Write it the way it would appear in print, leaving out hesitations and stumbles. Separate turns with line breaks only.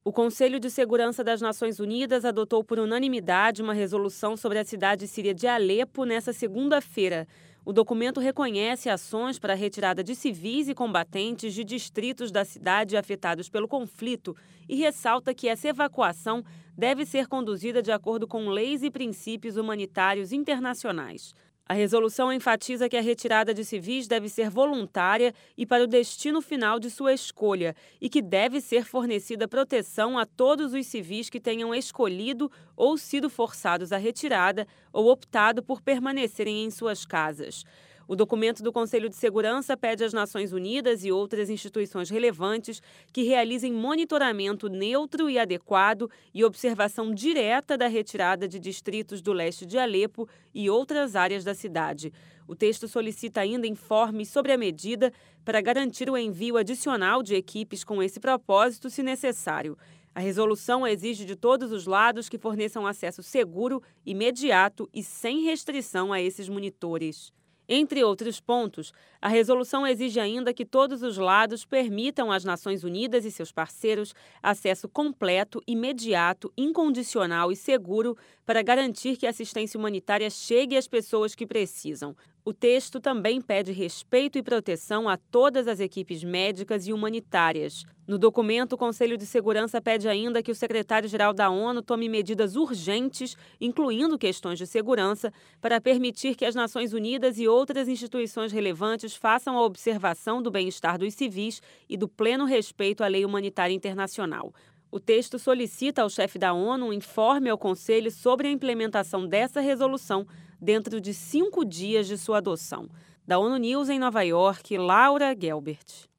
O Conselho de Segurança das Nações Unidas adotou por unanimidade uma resolução sobre a cidade síria de Alepo nesta segunda-feira. O documento reconhece ações para a retirada de civis e combatentes de distritos da cidade afetados pelo conflito e ressalta que essa evacuação deve ser conduzida de acordo com leis e princípios humanitários internacionais. A resolução enfatiza que a retirada de civis deve ser voluntária e para o destino final de sua escolha e que deve ser fornecida proteção a todos os civis que tenham escolhido ou sido forçados à retirada ou optado por permanecerem em suas casas. O documento do Conselho de Segurança pede às Nações Unidas e outras instituições relevantes que realizem monitoramento neutro e adequado e observação direta da retirada de distritos do leste de Alepo e outras áreas da cidade. O texto solicita ainda informes sobre a medida para garantir o envio adicional de equipes com esse propósito, se necessário. A resolução exige de todos os lados que forneçam acesso seguro, imediato e sem restrição a esses monitores. Entre outros pontos, a resolução exige ainda que todos os lados permitam às Nações Unidas e seus parceiros acesso completo, imediato, incondicional e seguro para garantir que a assistência humanitária chegue às pessoas que precisam. O texto também pede respeito e proteção a todas as equipes médicas e humanitárias. No documento, o Conselho de Segurança pede ainda que o secretário-geral da ONU tome medidas urgentes, incluindo questões de segurança, para permitir que as Nações Unidas e outras instituições relevantes façam a observação do bem-estar dos civis e do pleno respeito à lei humanitária internacional. O texto solicita ao chefe da ONU um informe ao Conselho sobre a implementação dessa resolução dentro de 5 dias de sua adoção. Da ONU News em Nova York, Laura Gelbert.